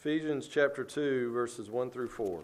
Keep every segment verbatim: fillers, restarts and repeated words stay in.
Ephesians chapter two, verses one through four.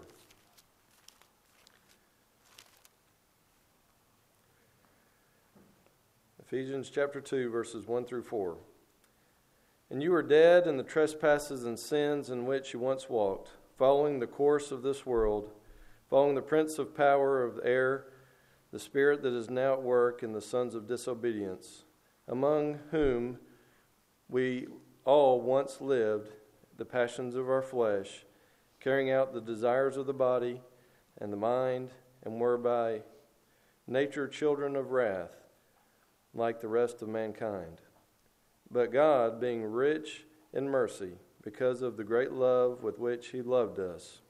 Ephesians chapter two, verses one through four. And you were dead in the trespasses and sins in which you once walked, following the course of this world, following the prince of power of the air, the spirit that is now at work in the sons of disobedience, among whom we all once lived, the passions of our flesh, carrying out the desires of the body and the mind, and were by nature children of wrath, like the rest of mankind. But God, being rich in mercy, because of the great love with which He loved us.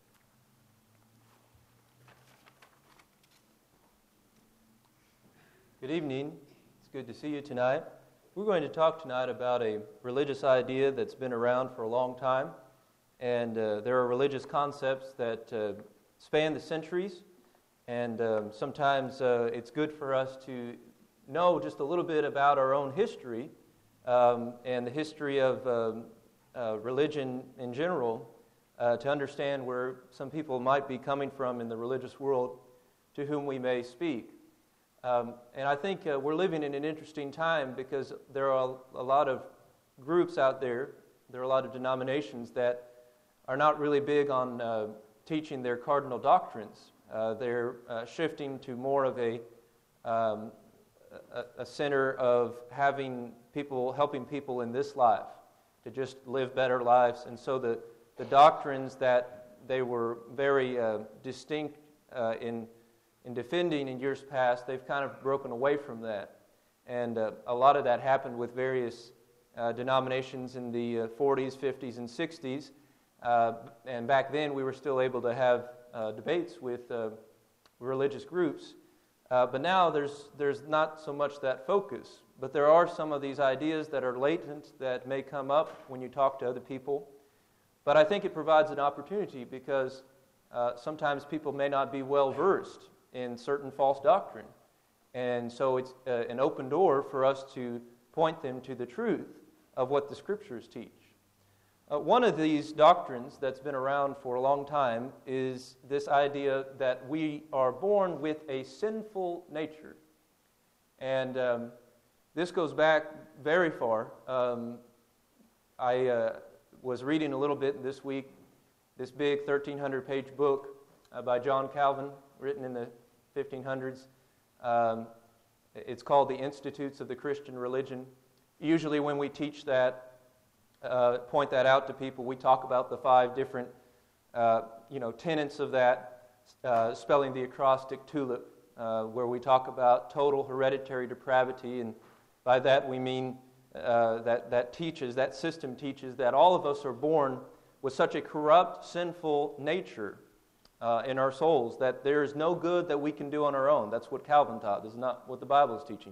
Good evening. It's good to see you tonight. We're going to talk tonight about a religious idea that's been around for a long time. And uh, there are religious concepts that uh, span the centuries. And um, sometimes uh, it's good for us to know just a little bit about our own history um, and the history of um, uh, religion in general uh, to understand where some people might be coming from in the religious world to whom we may speak. Um, and I think uh, we're living in an interesting time because there are a, a lot of groups out there, there are a lot of denominations that are not really big on uh, teaching their cardinal doctrines. Uh, they're uh, shifting to more of a, um, a, a center of having people, helping people in this life to just live better lives. And so the, the doctrines that they were very uh, distinct uh, in In defending in years past, they've kind of broken away from that. And uh, a lot of that happened with various uh, denominations in the uh, forties, fifties, and sixties. Uh, and back then, we were still able to have uh, debates with uh, religious groups. Uh, but now, there's there's not so much that focus. But there are some of these ideas that are latent that may come up when you talk to other people. But I think it provides an opportunity because uh, sometimes people may not be well versed in certain false doctrine. And so it's uh, an open door for us to point them to the truth of what the Scriptures teach. Uh, one of these doctrines that's been around for a long time is this idea that we are born with a sinful nature. And um, this goes back very far. Um, I uh, was reading a little bit this week, this big thirteen hundred page book uh, by John Calvin, written in the fifteen hundreds. Um, it's called The Institutes of the Christian Religion. Usually when we teach that, uh, point that out to people, we talk about the five different uh, you know, tenets of that, uh, spelling the acrostic TULIP, uh, where we talk about total hereditary depravity, and by that we mean uh, that, that teaches, that system teaches that all of us are born with such a corrupt, sinful nature Uh, in our souls, that there is no good that we can do on our own. That's what Calvin taught. This is not what the Bible is teaching.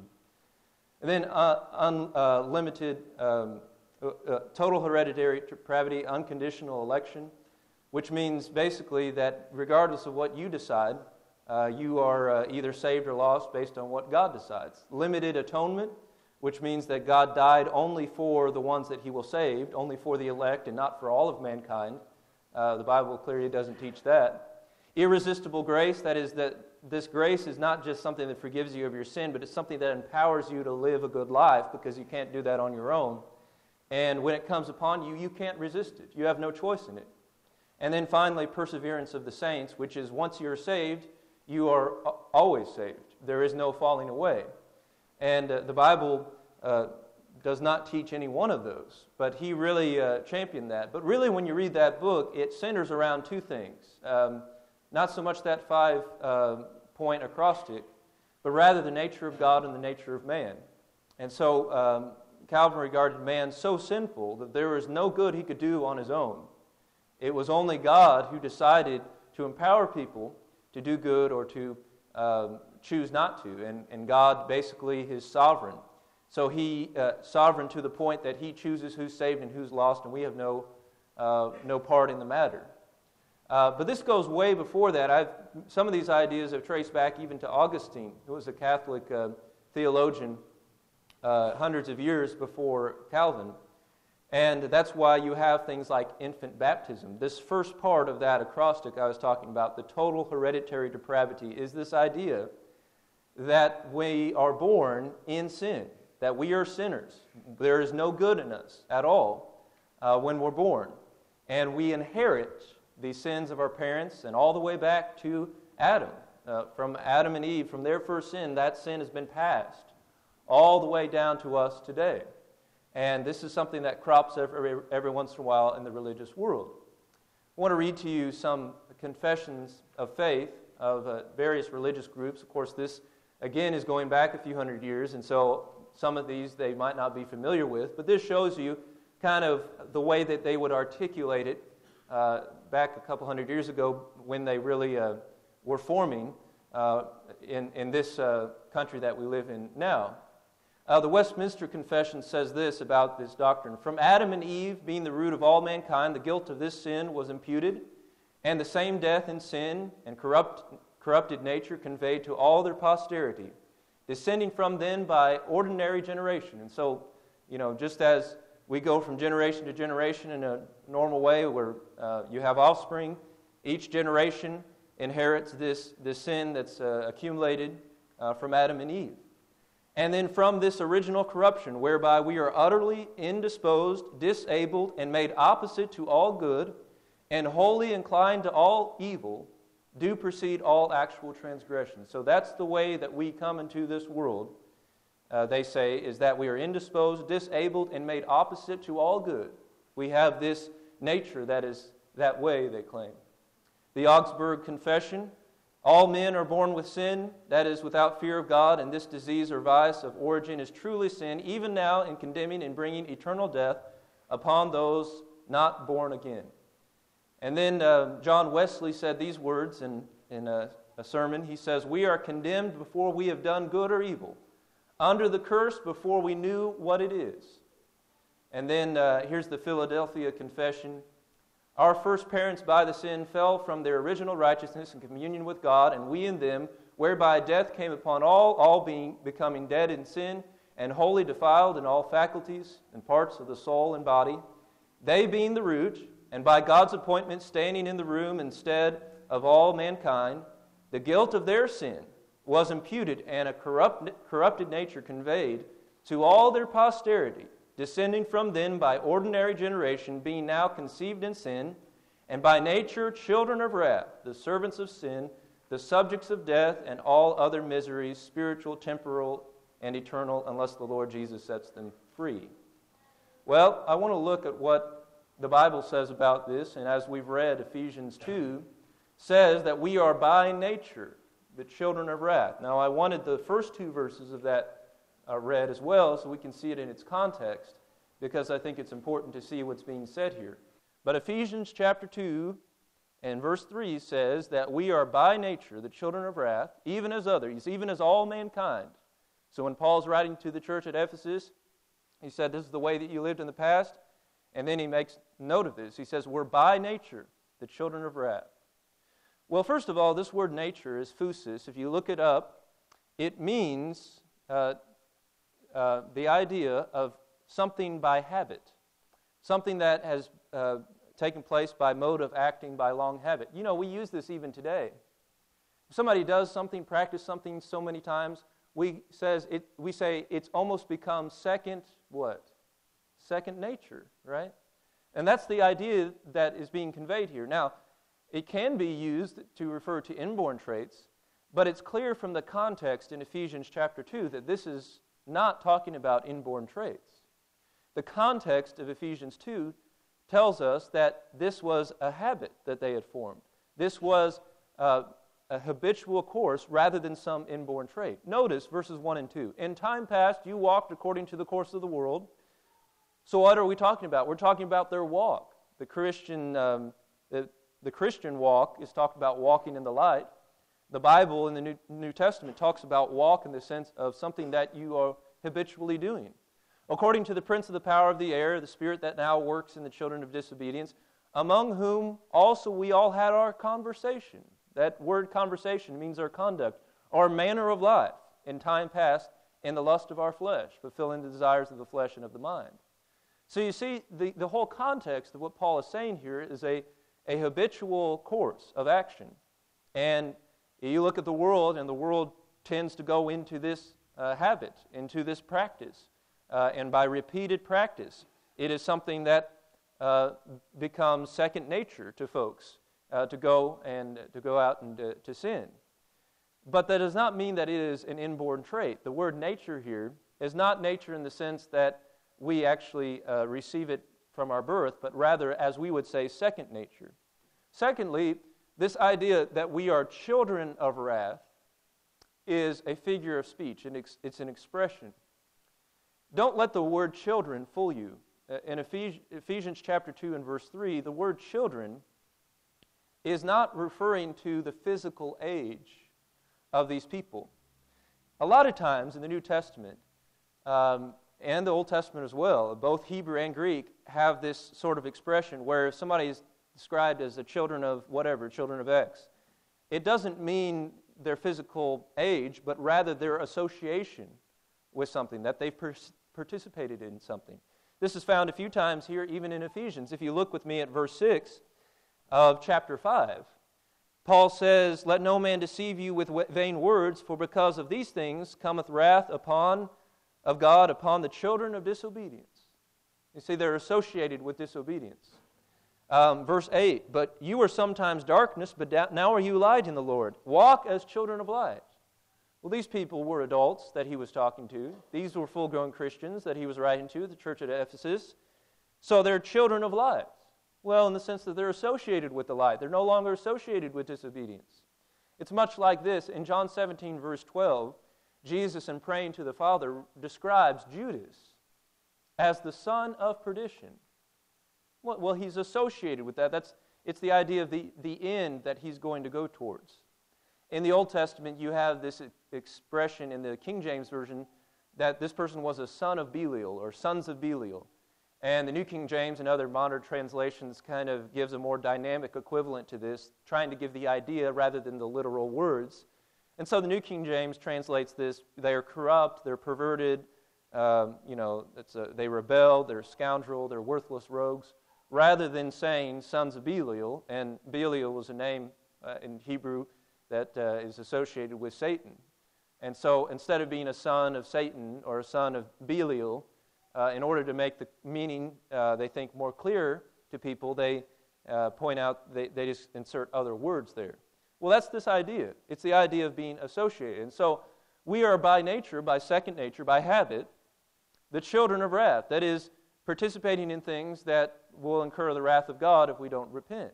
And then uh, unlimited, uh, um, uh, uh, total hereditary depravity, unconditional election, which means basically that regardless of what you decide, uh, you are uh, either saved or lost based on what God decides. Limited atonement, which means that God died only for the ones that He will save, only for the elect and not for all of mankind. Uh, the Bible clearly doesn't teach that. Irresistible grace, that is that this grace is not just something that forgives you of your sin, but it's something that empowers you to live a good life because you can't do that on your own. And when it comes upon you, you can't resist it. You have no choice in it. And then finally, perseverance of the saints, which is once you're saved, you are always saved. There is no falling away. And uh, the Bible uh, does not teach any one of those, but he really uh, championed that. But really, when you read that book, it centers around two things. Um, Not so much that five-point uh, acrostic, but rather the nature of God and the nature of man. And so um, Calvin regarded man so sinful that there was no good he could do on his own. It was only God who decided to empower people to do good or to um, choose not to. And, and God basically is sovereign. So he uh, sovereign to the point that he chooses who's saved and who's lost, and we have no, uh, no part in the matter. Uh, but this goes way before that. I've, some of these ideas have traced back even to Augustine, who was a Catholic uh, theologian uh, hundreds of years before Calvin. And that's why you have things like infant baptism. This first part of that acrostic I was talking about, the total hereditary depravity, is this idea that we are born in sin, that we are sinners. There is no good in us at all uh, when we're born. And we inherit the sins of our parents, and all the way back to Adam. Uh, from Adam and Eve, from their first sin, that sin has been passed all the way down to us today. And this is something that crops every, every once in a while in the religious world. I want to read to you some confessions of faith of uh, various religious groups. Of course, this, again, is going back a few hundred years, and so some of these they might not be familiar with, but this shows you kind of the way that they would articulate it uh, back a couple hundred years ago when they really uh, were forming uh, in, in this uh, country that we live in now. Uh, the Westminster Confession says this about this doctrine. From Adam and Eve, being the root of all mankind, the guilt of this sin was imputed, and the same death in sin and corrupt, corrupted nature conveyed to all their posterity, descending from them by ordinary generation. And so, you know, just as we go from generation to generation in a normal way where uh, you have offspring, each generation inherits this, this sin that's uh, accumulated uh, from Adam and Eve. And then from this original corruption, whereby we are utterly indisposed, disabled, and made opposite to all good, and wholly inclined to all evil, do proceed all actual transgressions. So that's the way that we come into this world, uh, they say, is that we are indisposed, disabled, and made opposite to all good. We have this nature that is that way, they claim. The Augsburg Confession, all men are born with sin, that is, without fear of God, and this disease or vice of origin is truly sin, even now in condemning and bringing eternal death upon those not born again. And then uh, John Wesley said these words in, in a, a sermon. He says, we are condemned before we have done good or evil, under the curse before we knew what it is. And then uh, here's the Philadelphia Confession. Our first parents by the sin fell from their original righteousness and communion with God, and we in them, whereby death came upon all, all being becoming dead in sin, and wholly defiled in all faculties and parts of the soul and body, they being the root, and by God's appointment standing in the room instead of all mankind, the guilt of their sin was imputed, and a corrupt, corrupted nature conveyed to all their posterity, descending from them by ordinary generation, being now conceived in sin, and by nature children of wrath, the servants of sin, the subjects of death, and all other miseries, spiritual, temporal, and eternal, unless the Lord Jesus sets them free. Well, I want to look at what the Bible says about this, and as we've read, Ephesians two says that we are by nature the children of wrath. Now, I wanted the first two verses of that Uh, read as well so we can see it in its context, because I think it's important to see what's being said here. But Ephesians chapter two and verse three says that we are by nature the children of wrath, even as others, even as all mankind. So when Paul's writing to the church at Ephesus, he said this is the way that you lived in the past, and then he makes note of this. He says we're by nature the children of wrath. Well, first of all, this word nature is phusis. If you look it up, it means uh, Uh, the idea of something by habit, something that has uh, taken place by mode of acting by long habit. You know, we use this even today. If somebody does something, practice something so many times, we says it. We say it's almost become second what? Second nature, right? And that's the idea that is being conveyed here. Now, it can be used to refer to inborn traits, but it's clear from the context in Ephesians chapter two that this is not talking about inborn traits. The context of Ephesians two tells us that this was a habit that they had formed. This was uh, a habitual course rather than some inborn trait. Notice verses one and two. In time past you walked according to the course of the world. So what are we talking about? We're talking about their walk. The Christian, um, the, the Christian walk is talked about walking in the light. The Bible in the New, New Testament talks about walk in the sense of something that you are habitually doing. According to the prince of the power of the air, the spirit that now works in the children of disobedience, among whom also we all had our conversation. That word conversation means our conduct, our manner of life in time past in the lust of our flesh, fulfilling the desires of the flesh and of the mind. So you see, the, the whole context of what Paul is saying here is a, a habitual course of action. And you look at the world, and the world tends to go into this uh, habit, into this practice. Uh, and by repeated practice, it is something that uh, becomes second nature to folks uh, to go and to go out and uh, to sin. But that does not mean that it is an inborn trait. The word nature here is not nature in the sense that we actually uh, receive it from our birth, but rather, as we would say, second nature. Secondly, this idea that we are children of wrath is a figure of speech, and it's an expression. Don't let the word children fool you. In Ephesians chapter two and verse three, the word children is not referring to the physical age of these people. A lot of times in the New Testament, um, and the Old Testament as well, both Hebrew and Greek have this sort of expression where if somebody is described as the children of whatever, children of X, it doesn't mean their physical age, but rather their association with something, that they've per- participated in something. This is found a few times here, even in Ephesians. If you look with me at verse six of chapter five, Paul says, "Let no man deceive you with vain words, for because of these things cometh wrath upon of God upon the children of disobedience." You see, they're associated with disobedience. Um, verse eight, "But you were sometimes darkness, but now are you light in the Lord. Walk as children of light." Well, these people were adults that he was talking to. These were full-grown Christians that he was writing to, the church at Ephesus. So they're children of light. Well, in the sense that they're associated with the light. They're no longer associated with disobedience. It's much like this. In John seventeen, verse twelve, Jesus, in praying to the Father, describes Judas as the son of perdition. Well, well he's associated with that. That's it's the idea of the, the end that he's going to go towards. In the Old Testament, you have this expression in the King James Version that this person was a son of Belial, or sons of Belial. And the New King James and other modern translations kind of gives a more dynamic equivalent to this, trying to give the idea rather than the literal words. And so the New King James translates this, they are corrupt, they're perverted, um, you know, it's a, they rebel, they're scoundrel, they're worthless rogues, rather than saying sons of Belial. And Belial was a name uh, in Hebrew that uh, is associated with Satan. And so instead of being a son of Satan or a son of Belial, uh, in order to make the meaning, uh, they think, more clear to people, they uh, point out, they, they just insert other words there. Well, that's this idea. It's the idea of being associated. And so we are by nature, by second nature, by habit, the children of wrath. That is, participating in things that will incur the wrath of God if we don't repent.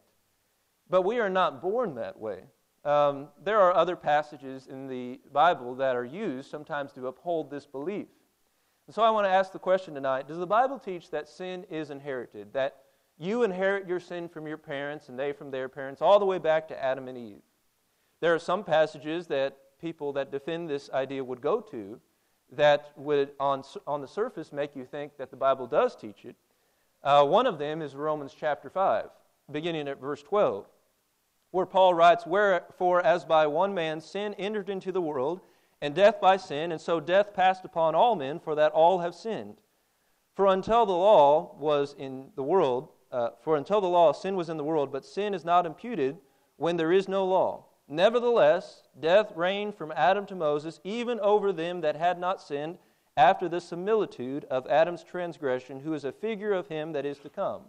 But we are not born that way. Um, there are other passages in the Bible that are used sometimes to uphold this belief. And so I want to ask the question tonight, does the Bible teach that sin is inherited, that you inherit your sin from your parents and they from their parents, all the way back to Adam and Eve? There are some passages that people that defend this idea would go to that would, on, on the surface, make you think that the Bible does teach it. Uh, one of them is Romans chapter five, beginning at verse twelve, where Paul writes, "Wherefore, as by one man sin entered into the world, and death by sin, and so death passed upon all men, for that all have sinned. For until the law was in the world, uh, for until the law, sin was in the world, but sin is not imputed when there is no law. Nevertheless, death reigned from Adam to Moses, even over them that had not sinned, after the similitude of Adam's transgression, who is a figure of him that is to come."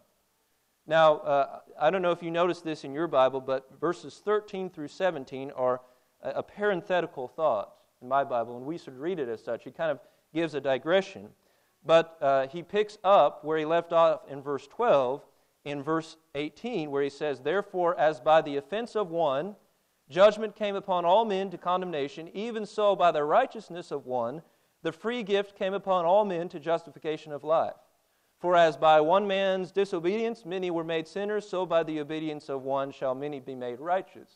Now, uh, I don't know if you noticed this in your Bible, but verses thirteen through seventeen are a, a parenthetical thought in my Bible, and we should read it as such. He kind of gives a digression. But uh, he picks up where he left off in verse twelve, in verse eighteen, where he says, "Therefore, as by the offense of one, judgment came upon all men to condemnation, even so by the righteousness of one, the free gift came upon all men to justification of life. For as by one man's disobedience many were made sinners, so by the obedience of one shall many be made righteous."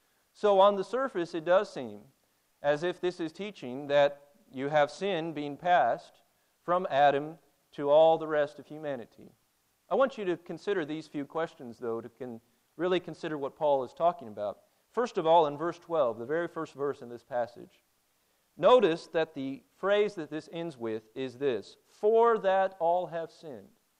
So on the surface, it does seem as if this is teaching that you have sin being passed from Adam to all the rest of humanity. I want you to consider these few questions, though, to can really consider what Paul is talking about. First of all, in verse twelve, the very first verse in this passage, notice that the phrase that this ends with is this: "For that all have sinned."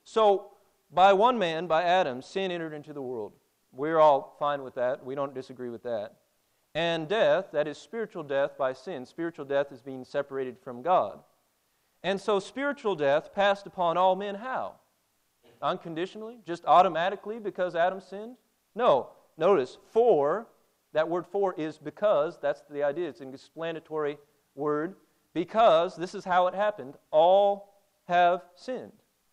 So, by one man, by Adam, sin entered into the world. We're all fine with that. We don't disagree with that. And death, that is spiritual death by sin. Spiritual death is being separated from God. And so spiritual death passed upon all men how? Unconditionally? Just automatically because Adam sinned? No. Notice, for, that word for is because, that's the idea. It's an explanatory word. Because, this is how it happened, all have sinned.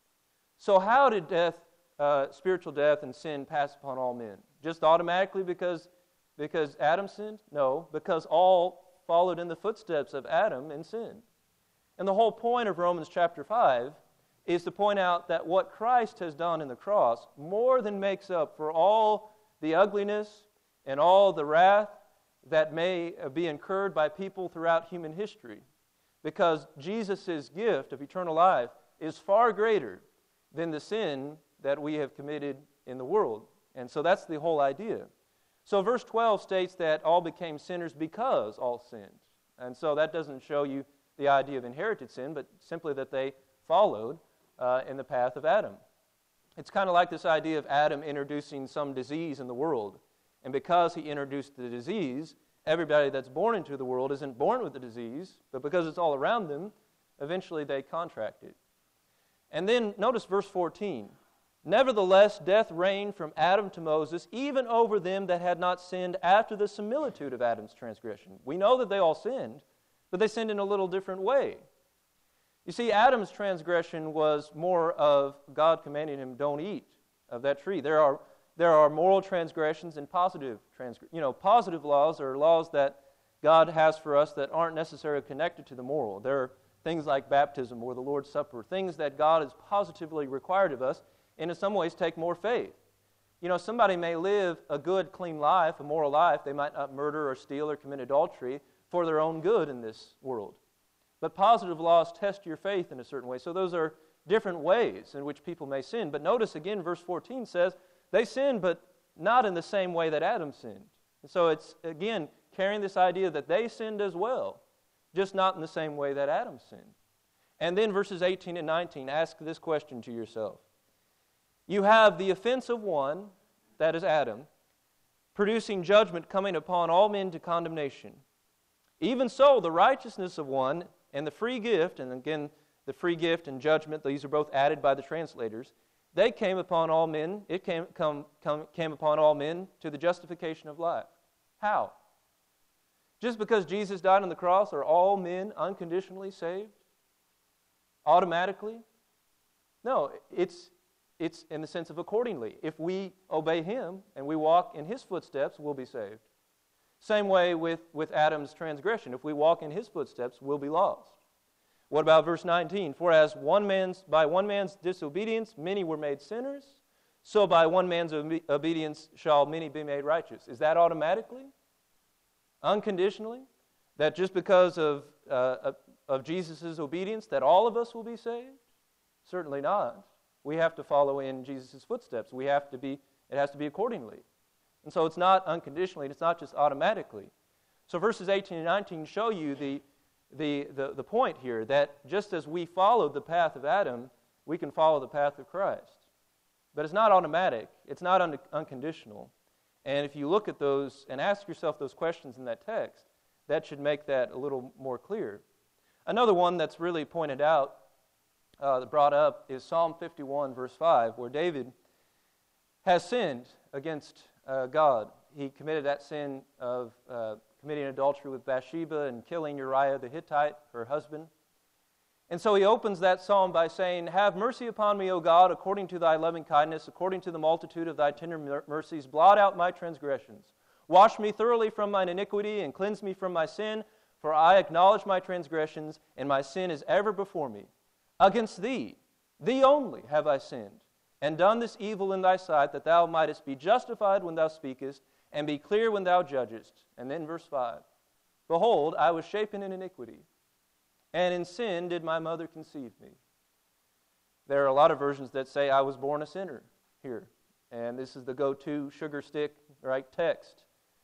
So how did death, uh, spiritual death and sin pass upon all men? Just automatically because, because Adam sinned? No, because all followed in the footsteps of Adam and sinned. And the whole point of Romans chapter five is to point out that what Christ has done in the cross more than makes up for all the ugliness and all the wrath that may be incurred by people throughout human history. Because Jesus' gift of eternal life is far greater than the sin that we have committed in the world. And so that's the whole idea. So verse twelve states that all became sinners because all sinned. And so that doesn't show you the idea of inherited sin, but simply that they followed uh, in the path of Adam. It's kind of like this idea of Adam introducing some disease in the world. And because he introduced the disease, everybody that's born into the world isn't born with the disease, but because it's all around them, eventually they contract it. And then notice verse fourteen. Nevertheless, death reigned from Adam to Moses, even over them that had not sinned after the similitude of Adam's transgression. We know that they all sinned, but they sinned in a little different way. You see, Adam's transgression was more of God commanding him, don't eat of that tree. There are there are moral transgressions and positive transgressions. You know, positive laws are laws that God has for us that aren't necessarily connected to the moral. There are things like baptism or the Lord's Supper, things that God has positively required of us, and in some ways take more faith. You know, somebody may live a good, clean life, a moral life. They might not murder or steal or commit adultery for their own good in this world. But positive laws test your faith in a certain way. So those are different ways in which people may sin. But notice again, verse fourteen says, they sinned, but not in the same way that Adam sinned. And so it's, again, carrying this idea that they sinned as well, just not in the same way that Adam sinned. And then verses eighteen and nineteen, ask this question to yourself. You have the offense of one, that is Adam, producing judgment coming upon all men to condemnation. Even so, the righteousness of one and the free gift, and again, the free gift and judgment, these are both added by the translators, they came upon all men, it came, come, come, came upon all men to the justification of life. How? Just because Jesus died on the cross, are all men unconditionally saved? Automatically? No, it's it's in the sense of accordingly. If we obey Him and we walk in His footsteps, we'll be saved. Same way with, with Adam's transgression. If we walk in his footsteps, we'll be lost. What about verse nineteen? For as one man's, by one man's disobedience many were made sinners, so by one man's obe- obedience shall many be made righteous. Is that automatically? Unconditionally? That just because of, uh, of Jesus' obedience that all of us will be saved? Certainly not. We have to follow in Jesus' footsteps. We have to be, it has to be accordingly. And so it's not unconditionally, it's not just automatically. So verses eighteen and nineteen show you the, the, the, the point here that just as we followed the path of Adam, we can follow the path of Christ. But it's not automatic, it's not un- unconditional. And if you look at those and ask yourself those questions in that text, that should make that a little more clear. Another one that's really pointed out, uh, brought up, is Psalm fifty-one, verse five, where David has sinned against uh, God. He committed that sin of uh, committing adultery with Bathsheba and killing Uriah the Hittite, her husband. And so he opens that psalm by saying, Have mercy upon me, O God, according to thy loving kindness, according to the multitude of thy tender mercies, blot out my transgressions. Wash me thoroughly from mine iniquity and cleanse me from my sin, for I acknowledge my transgressions, and my sin is ever before me. Against thee, thee only, have I sinned, and done this evil in thy sight, that thou mightest be justified when thou speakest, and be clear when thou judgest. And then verse five, Behold, I was shapen in iniquity, and in sin did my mother conceive me. There are a lot of versions that say I was born a sinner here. And this is the go-to sugar stick, right, text.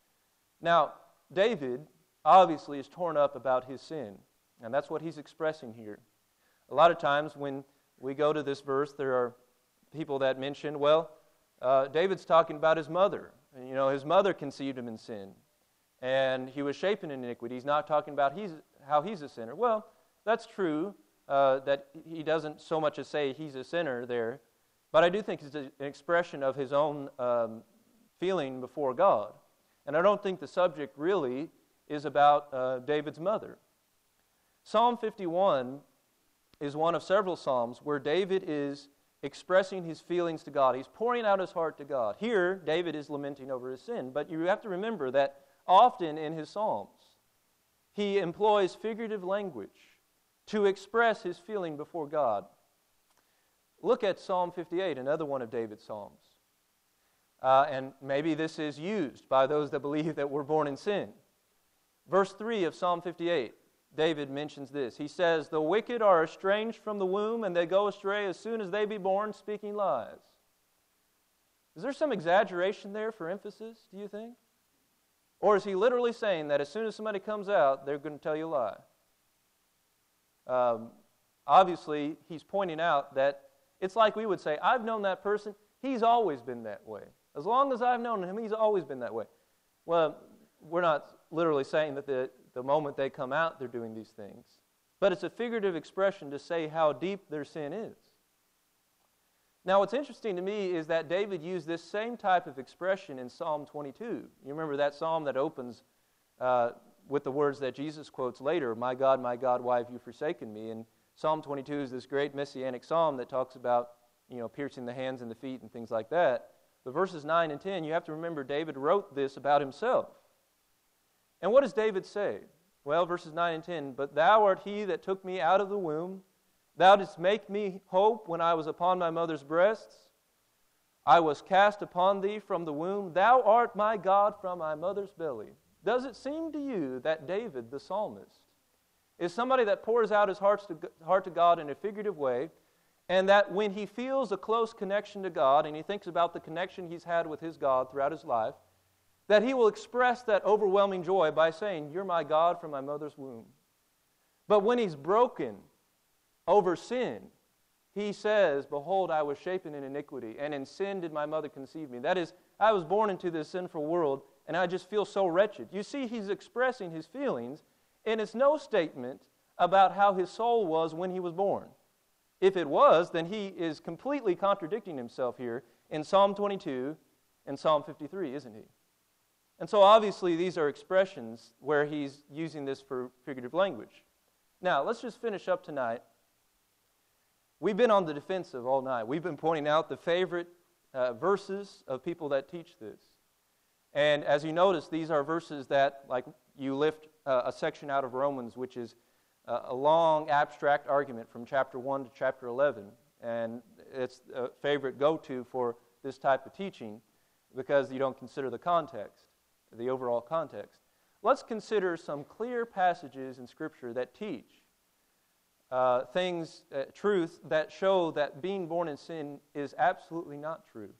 Now, David obviously is torn up about his sin. And that's what he's expressing here. A lot of times when we go to this verse, there are people that mention, well, uh, David's talking about his mother. And, you know, his mother conceived him in sin, and he was shapen in iniquity. He's not talking about he's, how he's a sinner. Well, that's true, uh, that he doesn't so much as say he's a sinner there, but I do think it's an expression of his own um, feeling before God. And I don't think the subject really is about uh, David's mother. Psalm fifty-one is one of several psalms where David is expressing his feelings to God. He's pouring out his heart to God. Here, David is lamenting over his sin, but you have to remember that often in his psalms, he employs figurative language to express his feeling before God. Look at Psalm fifty-eight, another one of David's psalms. Uh, and maybe this is used by those that believe that we're born in sin. Verse three of Psalm fifty-eight, David mentions this. He says, "The wicked are estranged from the womb, and they go astray as soon as they be born, speaking lies." Is there some exaggeration there for emphasis, do you think? Or is he literally saying that as soon as somebody comes out, they're going to tell you a lie? Um, obviously, he's pointing out that it's like we would say, I've known that person, he's always been that way. As long as I've known him, he's always been that way. Well, we're not literally saying that the, the moment they come out, they're doing these things. But it's a figurative expression to say how deep their sin is. Now, what's interesting to me is that David used this same type of expression in Psalm twenty-two. You remember that psalm that opens uh, with the words that Jesus quotes later, "My God, my God, why have you forsaken me?" And Psalm twenty-two is this great messianic psalm that talks about, you know, piercing the hands and the feet and things like that. But verses nine and ten, you have to remember David wrote this about himself. And what does David say? Well, verses nine and ten, "But thou art he that took me out of the womb. Thou didst make me hope when I was upon my mother's breasts. I was cast upon thee from the womb. Thou art my God from my mother's belly." Does it seem to you that David, the psalmist, is somebody that pours out his heart to, heart to God in a figurative way, and that when he feels a close connection to God, and he thinks about the connection he's had with his God throughout his life, that he will express that overwhelming joy by saying, "You're my God from my mother's womb"? But when he's broken over sin, he says, "Behold, I was shapen in iniquity, and in sin did my mother conceive me." That is, I was born into this sinful world, and I just feel so wretched. You see, he's expressing his feelings, and it's no statement about how his soul was when he was born. If it was, then he is completely contradicting himself here in Psalm twenty-two and Psalm fifty-three, isn't he? And so obviously these are expressions where he's using this for figurative language. Now, let's just finish up tonight. We've been on the defensive all night. We've been pointing out the favorite uh, verses of people that teach this. And as you notice, these are verses that, like, you lift uh, a section out of Romans, which is uh, a long abstract argument from chapter one to chapter eleven. And it's a favorite go-to for this type of teaching because you don't consider the context, the overall context. Let's consider some clear passages in Scripture that teach Uh, things, uh, truth that show that being born in sin is absolutely not true.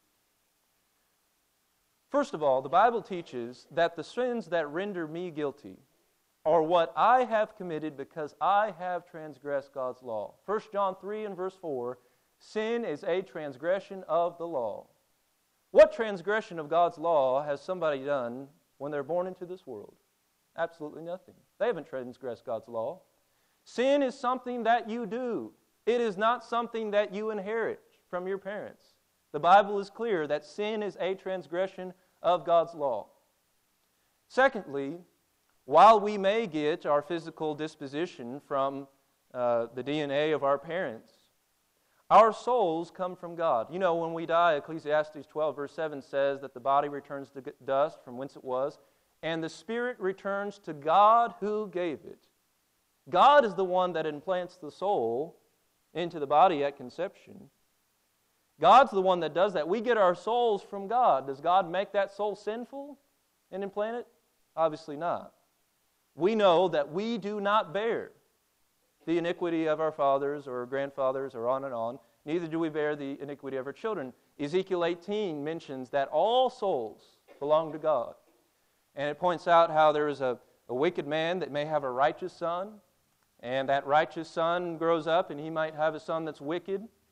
First of all, the Bible teaches that the sins that render me guilty are what I have committed because I have transgressed God's law. First John three and verse four, sin is a transgression of the law. What transgression of God's law has somebody done when they're born into this world? Absolutely nothing. They haven't transgressed God's law. Sin is something that you do. It is not something that you inherit from your parents. The Bible is clear that sin is a transgression of God's law. Secondly, while we may get our physical disposition from uh, the D N A of our parents, our souls come from God. You know, when we die, Ecclesiastes twelve verse seven says that the body returns to dust from whence it was, and the spirit returns to God who gave it. God is the one that implants the soul into the body at conception. God's the one that does that. We get our souls from God. Does God make that soul sinful and implant it? Obviously not. We know that we do not bear the iniquity of our fathers or grandfathers or on and on. Neither do we bear the iniquity of our children. Ezekiel eighteen mentions that all souls belong to God. And it points out how there is a, a wicked man that may have a righteous son, and that righteous son grows up and he might have a son that's wicked.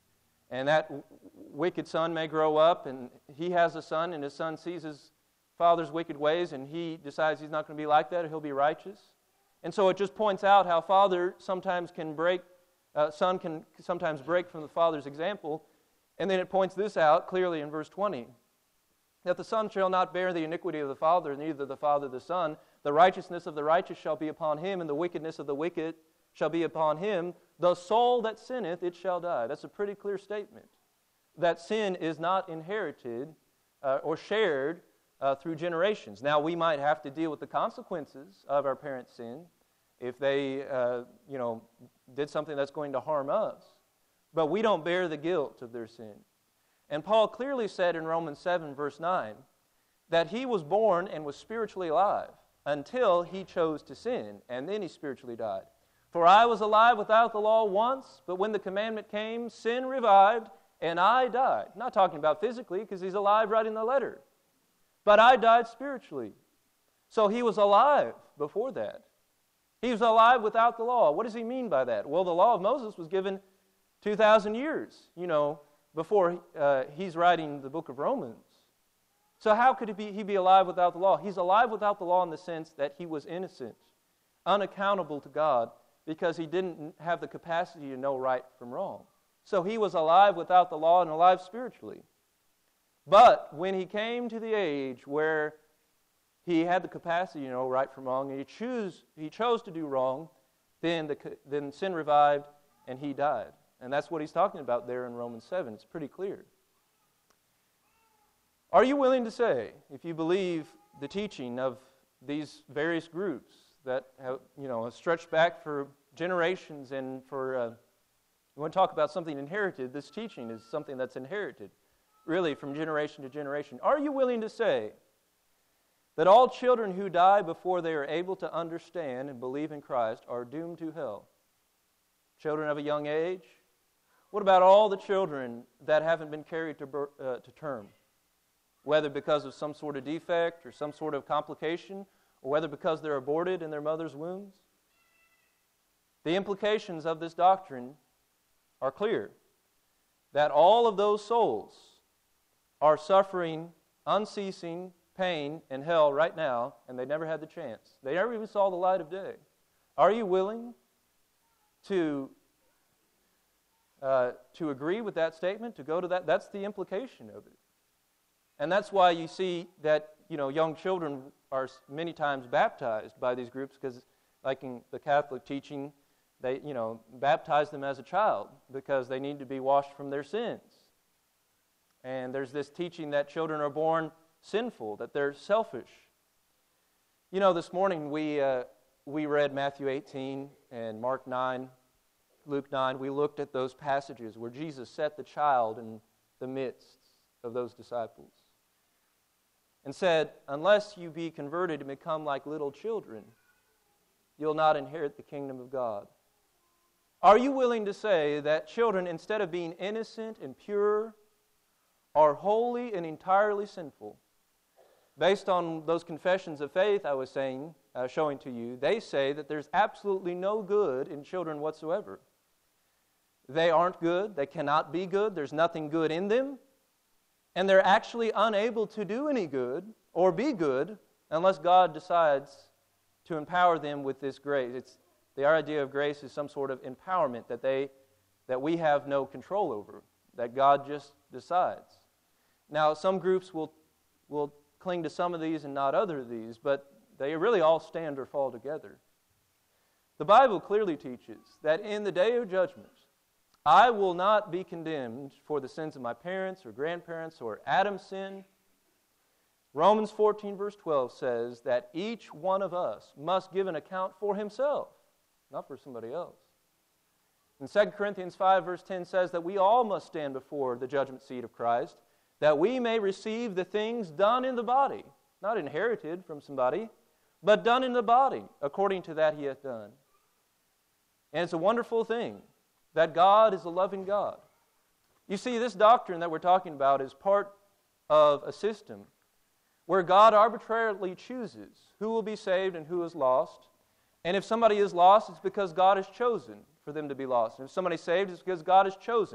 And that w- wicked son may grow up, and he has a son, and his son sees his father's wicked ways, and he decides he's not going to be like that, or he'll be righteous. And so it just points out how father sometimes can break, uh, son can sometimes break from the father's example. And then it points this out clearly in verse twenty, that the son shall not bear the iniquity of the father, neither the father the son. The righteousness of the righteous shall be upon him, and the wickedness of the wicked shall be upon him. The soul that sinneth, it shall die. That's a pretty clear statement. That sin is not inherited uh, or shared uh, through generations. Now, we might have to deal with the consequences of our parents' sin if they, uh, you know, did something that's going to harm us. But we don't bear the guilt of their sin. And Paul clearly said in Romans seven, verse nine, that he was born and was spiritually alive until he chose to sin, and then he spiritually died. For I was alive without the law once, but when the commandment came, sin revived, and I died. Not talking about physically, because he's alive writing the letter. But I died spiritually. So he was alive before that. He was alive without the law. What does he mean by that? Well, the law of Moses was given two thousand years, you know, before uh, he's writing the book of Romans. So how could he be, he be alive without the law? He's alive without the law in the sense that he was innocent, unaccountable to God, because he didn't have the capacity to know right from wrong. So he was alive without the law and alive spiritually. But when he came to the age where he had the capacity to know right from wrong, and he, choose, he chose to do wrong, then, the, then sin revived and he died. And that's what he's talking about there in Romans seven. It's pretty clear. Are you willing to say, if you believe the teaching of these various groups that have, you know, stretched back for generations, and for, uh, we want to talk about something inherited, this teaching is something that's inherited, really from generation to generation. Are you willing to say that all children who die before they are able to understand and believe in Christ are doomed to hell? Children of a young age? What about all the children that haven't been carried to, ber- uh, to term? Whether because of some sort of defect or some sort of complication, or whether because they're aborted in their mother's wombs? The implications of this doctrine are clear. That all of those souls are suffering unceasing pain in hell right now, and they never had the chance. They never even saw the light of day. Are you willing to uh, to agree with that statement, to go to that? That's the implication of it. And that's why you see that, you know, young children are many times baptized by these groups, because like in the Catholic teaching, they, you know, baptize them as a child because they need to be washed from their sins. And there's this teaching that children are born sinful, that they're selfish. You know, this morning we uh, we read Matthew eighteen and Mark nine, Luke nine. We looked at those passages where Jesus set the child in the midst of those disciples and said, unless you be converted and become like little children, you'll not inherit the kingdom of God. Are you willing to say that children, instead of being innocent and pure, are wholly and entirely sinful? Based on those confessions of faith I was saying, uh, showing to you, they say that there's absolutely no good in children whatsoever. They aren't good. They cannot be good. There's nothing good in them. And they're actually unable to do any good or be good unless God decides to empower them with this grace. It's the idea of grace is some sort of empowerment that they that we have no control over, that God just decides. Now, some groups will will cling to some of these and not other of these, but they really all stand or fall together. The Bible clearly teaches that in the day of judgment, I will not be condemned for the sins of my parents or grandparents or Adam's sin. Romans fourteen verse twelve says that each one of us must give an account for himself, not for somebody else. And Second Corinthians five verse ten says that we all must stand before the judgment seat of Christ, that we may receive the things done in the body, not inherited from somebody, but done in the body, according to that he hath done. And it's a wonderful thing that God is a loving God. You see, this doctrine that we're talking about is part of a system where God arbitrarily chooses who will be saved and who is lost. And if somebody is lost, it's because God has chosen for them to be lost. And if somebody's saved, it's because God has chosen.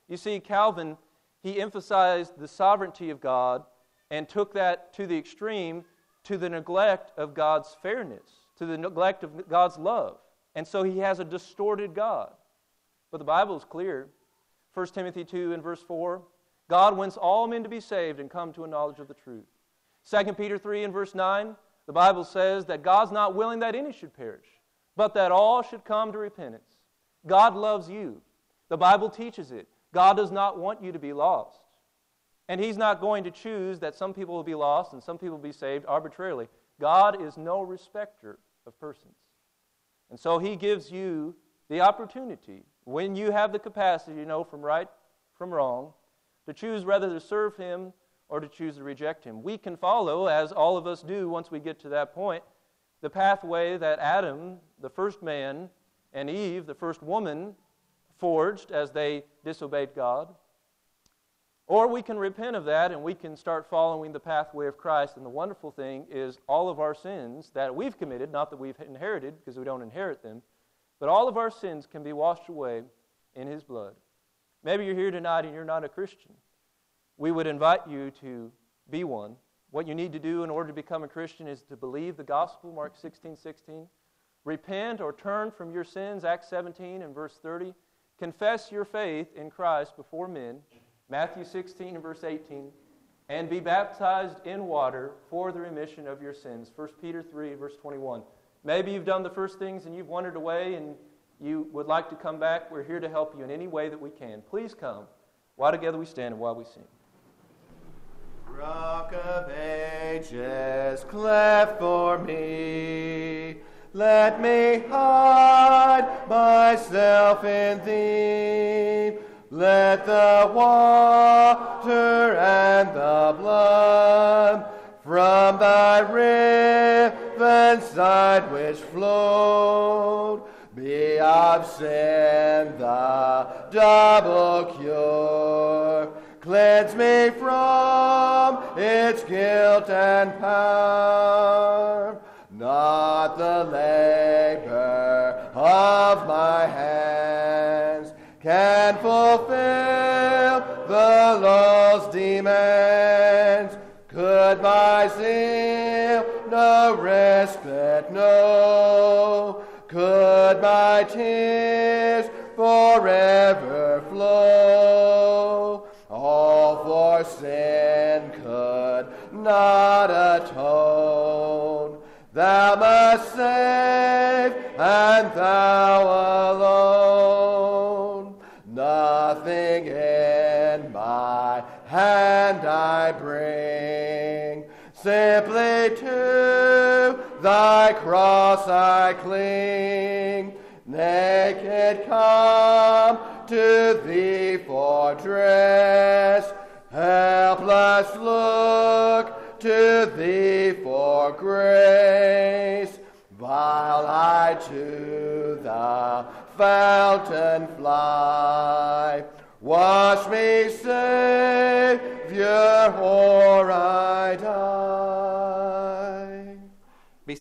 You see, Calvin, he emphasized the sovereignty of God and took that to the extreme, to the neglect of God's fairness, to the neglect of God's love. And so he has a distorted God. But the Bible is clear. First Timothy two and verse four, God wants all men to be saved and come to a knowledge of the truth. Second Peter three and verse nine, the Bible says that God's not willing that any should perish, but that all should come to repentance. God loves you. The Bible teaches it. God does not want you to be lost. And He's not going to choose that some people will be lost and some people will be saved arbitrarily. God is no respecter of persons. And so He gives you the opportunity, when you have the capacity to know from right from wrong, to choose whether to serve Him or to choose to reject Him. We can follow, as all of us do once we get to that point, the pathway that Adam, the first man, and Eve, the first woman, forged as they disobeyed God. Or we can repent of that and we can start following the pathway of Christ. And the wonderful thing is all of our sins that we've committed, not that we've inherited because we don't inherit them, but all of our sins can be washed away in His blood. Maybe you're here tonight and you're not a Christian. We would invite you to be one. What you need to do in order to become a Christian is to believe the gospel, Mark sixteen sixteen. Repent or turn from your sins, Acts seventeen and verse thirty. Confess your faith in Christ before men, Matthew sixteen and verse eighteen. And be baptized in water for the remission of your sins, First Peter three verse twenty-one. Maybe you've done the first things and you've wandered away and you would like to come back. We're here to help you in any way that we can. Please come while together we stand and while we sing. Rock of ages, cleft for me, let me hide myself in Thee. Let the water and the blood from Thy riven side which flowed be of sin the double cure. Cleanse me from its guilt and power, not the labor of my hands can fulfill the law's demands. Could my zeal no respite know? Could my tears forever flow? All for sin could not atone. Thou must save, and Thou alone. Nothing in my hand I bring, simply to Thy cross I cling. Naked come to Thee for dress, helpless look to Thee for grace. While I to the fountain fly, wash me, Savior, or I die.